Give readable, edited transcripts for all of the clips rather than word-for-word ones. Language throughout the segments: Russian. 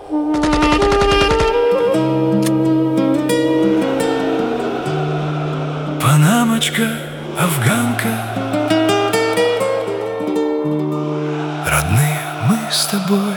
Панамочка, афганка, родные мы с тобой.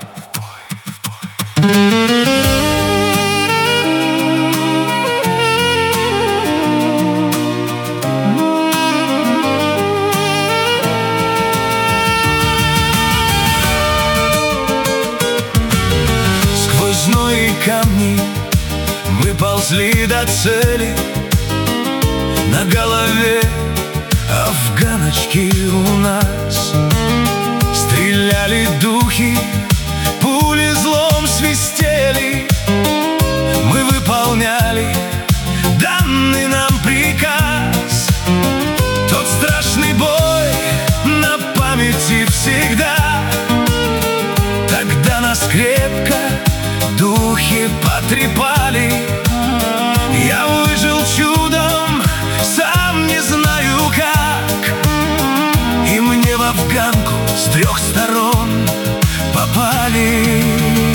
Сквозь зной и камни мы ползли до цели. На голове афганочки у нас стреляли духи, пули злом свистели. Мы выполняли данный нам приказ. Тот страшный бой на памяти всегда. Тогда нас крепко духи потрепали. Я выжил чудом, сам не знаю как. И мне в афганку с 3 сторон попали.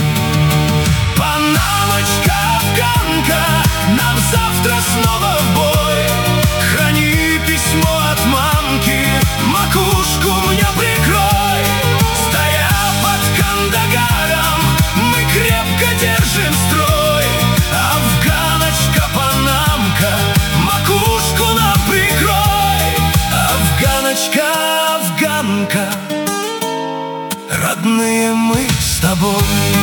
Панамочка, афганка, нам завтра снова в бой. Храни письмо от мамки, макушку мне прикрой. Стоя под Кандагаром, мы крепко держим строй. Афганочка, панамка, макушку нам прикрой. Афганочка, афганка, родные мы с тобой.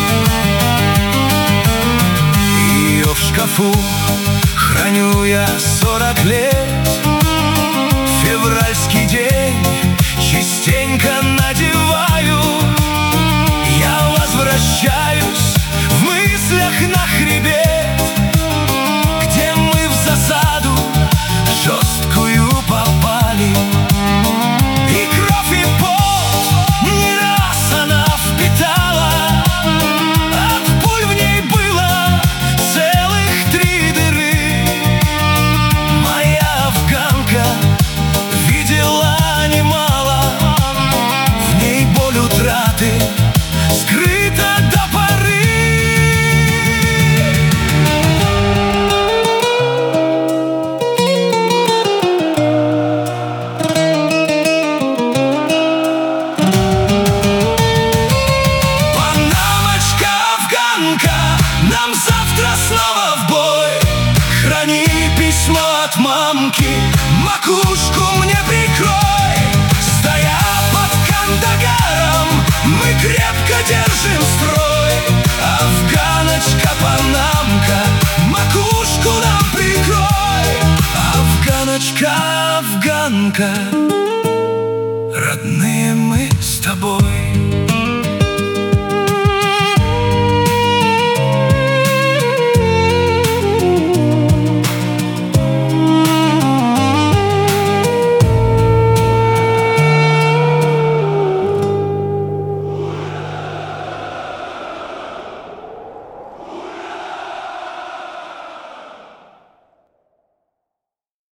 Ее в шкафу храню я 40 лет. Февральский день частенько надеваю. Я возвращаюсь в мыслях на хребет, где мы в засаду жесткую попали. И кровь и пот не раз она впитала. От пуль в ней было целых 3 дыры. Моя афганка видела немало. В ней боль утраты скрыта до поры. Панамочка, афганка, нам завтра снова в бой. Храни письмо от мамки, макушку мне прикрой. Стоя под Кандагаром, мы крепко держим строй. Афганочка, панамка, макушку нам прикрой. Афганочка, афганка, родные мы с тобой.